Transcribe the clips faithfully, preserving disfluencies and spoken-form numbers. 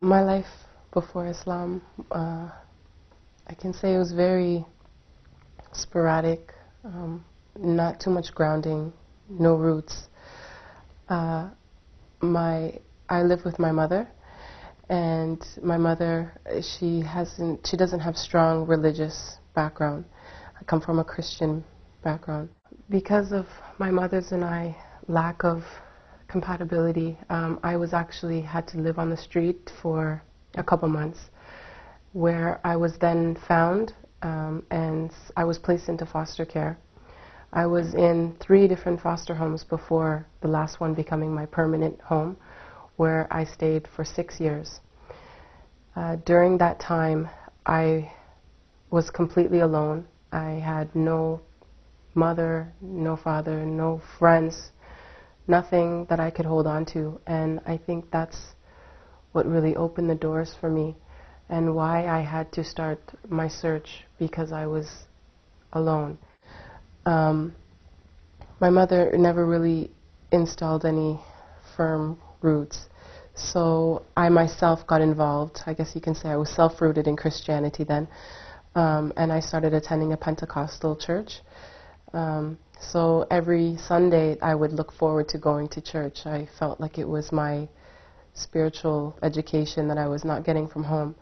My life before Islam, uh, I can say it was very sporadic, um, not too much grounding, no roots. Uh, my I live with my mother, and my mother, she hasn't, she doesn't have strong religious background. I come from a Christian background. Because of my mother's and I lack of compatibility, um, I was actually had to live on the street for a couple months, where I was then found, um, and I was placed into foster care. I was in three different foster homes before the last one becoming my permanent home, where I stayed for six years. Uh, during that time, I was completely alone. I had no mother, no father, no friends, nothing that I could hold on to. And I think that's what really opened the doors for me and why I had to start my search, because I was alone. Um, my mother never really installed any firm roots, so I myself got involved. I guess you can say I was self-rooted in Christianity then, um, and I started attending a Pentecostal church. Um, so every Sunday I would look forward to going to church. I felt like it was my spiritual education that I was not getting from home.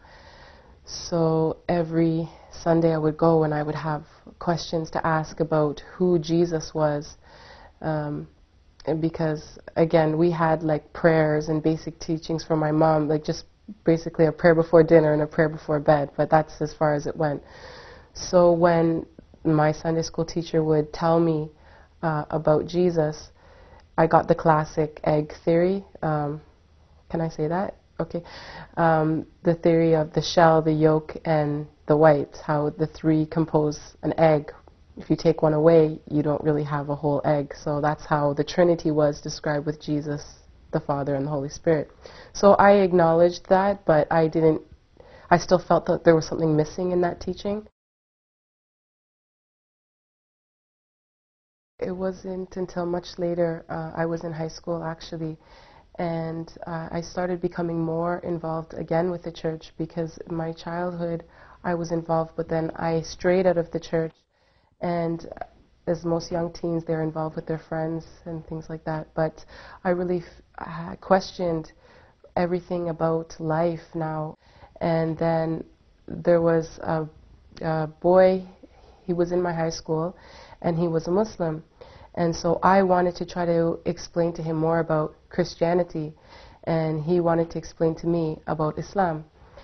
So every Sunday I would go and I would have questions to ask about who Jesus was. Um, and because, again, we had like prayers and basic teachings from my mom, like just basically a prayer before dinner and a prayer before bed, but that's as far as it went. So when my Sunday school teacher would tell me uh, about Jesus, I got the classic egg theory. Um, can I say that? Okay. Um, the theory of the shell, the yolk, and the white, how the three compose an egg. If you take one away, you don't really have a whole egg. So that's how the Trinity was described with Jesus, the Father, and the Holy Spirit. So I acknowledged that, but I didn't, I still felt that there was something missing in that teaching. It wasn't until much later, uh, I was in high school actually, and uh, I started becoming more involved again with the church, because in my childhood I was involved, but then I strayed out of the church, and as most young teens, they're involved with their friends and things like that. But I really f- uh, questioned everything about life now. And then there was a, a boy, he was in my high school, and he was a Muslim. And so I wanted to try to explain to him more about Christianity, and he wanted to explain to me about Islam.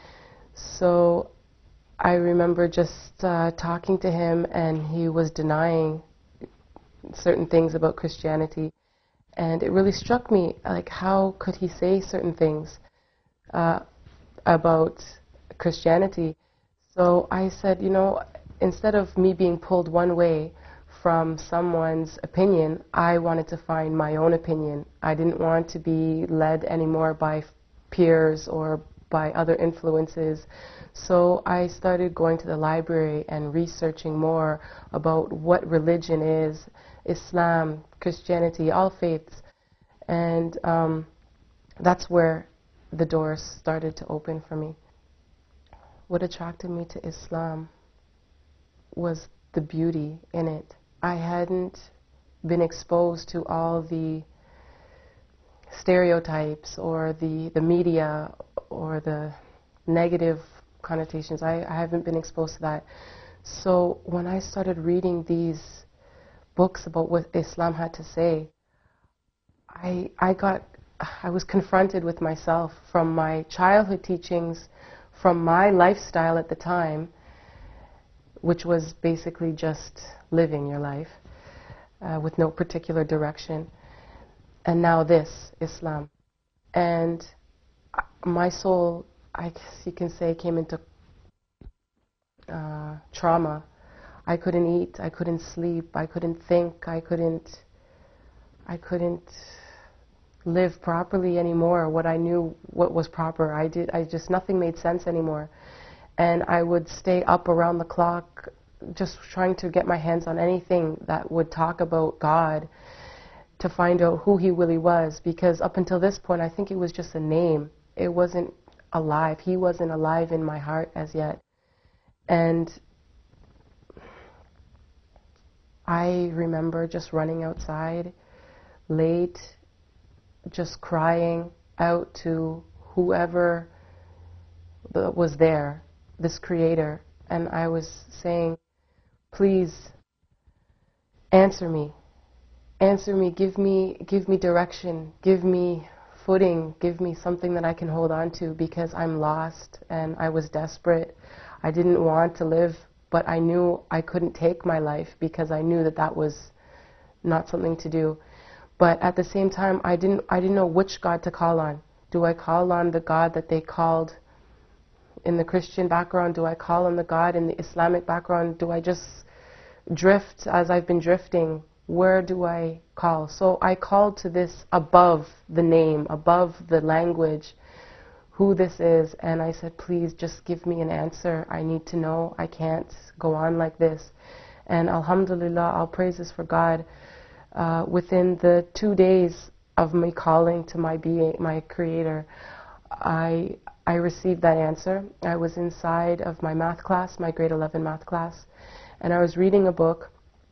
So I remember just uh, talking to him, and he was denying certain things about Christianity. And it really struck me, like, how could he say certain things uh, about Christianity? So I said, you know, instead of me being pulled one way from someone's opinion, I wanted to find my own opinion. I didn't want to be led anymore by peers or by other influences. So I started going to the library and researching more about what religion is, Islam, Christianity, all faiths. And um, that's where the doors started to open for me. What attracted me to Islam was the beauty in it. I hadn't been exposed to all the stereotypes or the, the media or the negative connotations. I, I haven't been exposed to that. So when I started reading these books about what Islam had to say, I, I got, I was confronted with myself from my childhood teachings, from my lifestyle at the time, which was basically just living your life uh, with no particular direction. And now this, Islam. And my soul, I guess you can say, came into uh, trauma. I couldn't eat, I couldn't sleep, I couldn't think, I couldn't, I couldn't live properly anymore. What I knew, what was proper, I did, I just, nothing made sense anymore. And I would stay up around the clock just trying to get my hands on anything that would talk about God, to find out who he really was, because up until this point I think it was just a name. It wasn't alive. He wasn't alive in my heart as yet. And I remember just running outside late, just crying out to whoever was there, this creator, and I was saying, please answer me, answer me, give me, give me direction, give me footing, give me something that I can hold on to, because I'm lost and I was desperate. I didn't want to live, but I knew I couldn't take my life because I knew that that was not something to do. But at the same time, I didn't, I didn't know which God to call on. Do I call on the God that they called in the Christian background? Do I call on the God in the Islamic background? Do I just drift as I've been drifting? Where do I call? So I called to this above the name, above the language, who this is, and I said, please just give me an answer. I need to know. I can't go on like this. And alhamdulillah, all praises for God. Uh, within the two days of me calling to my being, my creator, I I received that answer. I was inside of my math class, my grade eleven math class, and I was reading a book,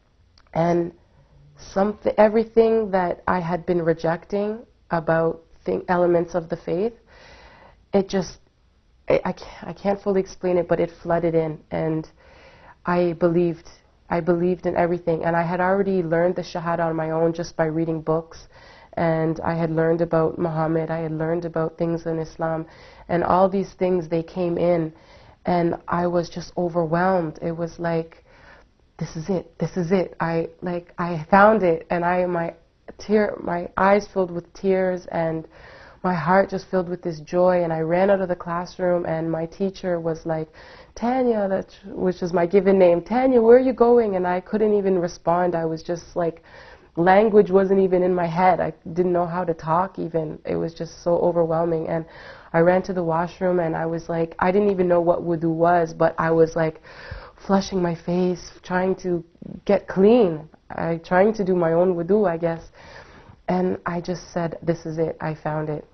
and something, everything that I had been rejecting about th- elements of the faith, it just, it, I, can't, I can't fully explain it, but it flooded in, and I believed. I believed in everything, and I had already learned the Shahada on my own just by reading books, and I had learned about Muhammad, I had learned about things in Islam, and all these things, they came in, and I was just overwhelmed. It was like, this is it, this is it. I like I found it, and I my tear, my eyes filled with tears, and my heart just filled with this joy, and I ran out of the classroom, and my teacher was like, Tanya, that, which is my given name, Tanya, where are you going? And I couldn't even respond. I was just like, language wasn't even in my head. I didn't know how to talk even. It was just so overwhelming. And I ran to the washroom, and I was like, I didn't even know what wudu was, but I was like flushing my face, trying to get clean, I, trying to do my own wudu, I guess. And I just said, this is it, I found it.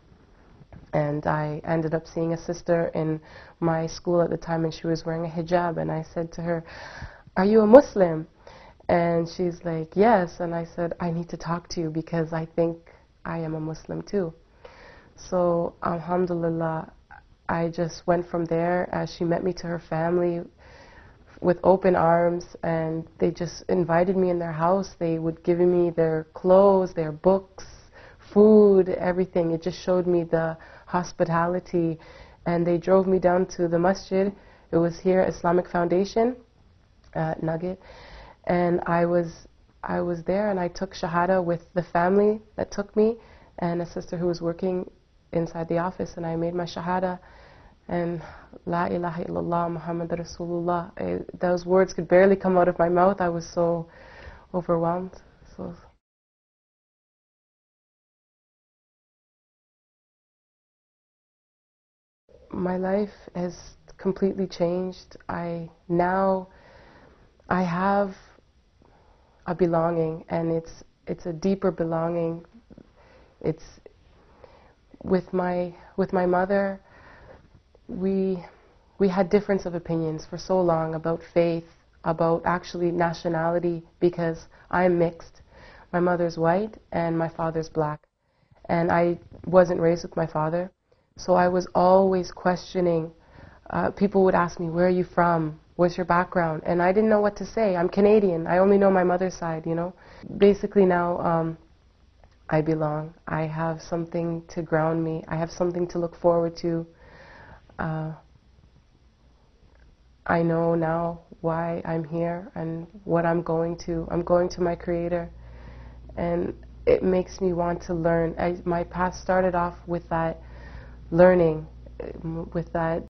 And I ended up seeing a sister in my school at the time, and she was wearing a hijab, and I said to her, are you a Muslim? And she's like, yes. And I said, I need to talk to you because I think I am a Muslim too. So alhamdulillah, I just went from there. As she met me to her family with open arms, and they just invited me in their house. They would give me their clothes, their books, food, everything. It just showed me the hospitality, and they drove me down to the masjid. It was here, Islamic Foundation, uh, Nugget, and I was I was there, and I took Shahada with the family that took me, and a sister who was working inside the office, and I made my Shahada, and La ilaha illallah Muhammad Rasulullah. It, those words could barely come out of my mouth. I was so overwhelmed. So. My life has completely changed. I now I have a belonging, and it's it's a deeper belonging. It's with my with my mother. We we had difference of opinions for so long about faith, about actually nationality, because I'm mixed. My mother's white and my father's black, and I wasn't raised with my father. So I was always questioning. Uh, people would ask me, where are you from? What's your background? And I didn't know what to say. I'm Canadian. I only know my mother's side, you know. Basically now, um, I belong. I have something to ground me. I have something to look forward to. Uh, I know now why I'm here and what I'm going to. I'm going to my Creator. And it makes me want to learn. I, my path started off with that learning, with that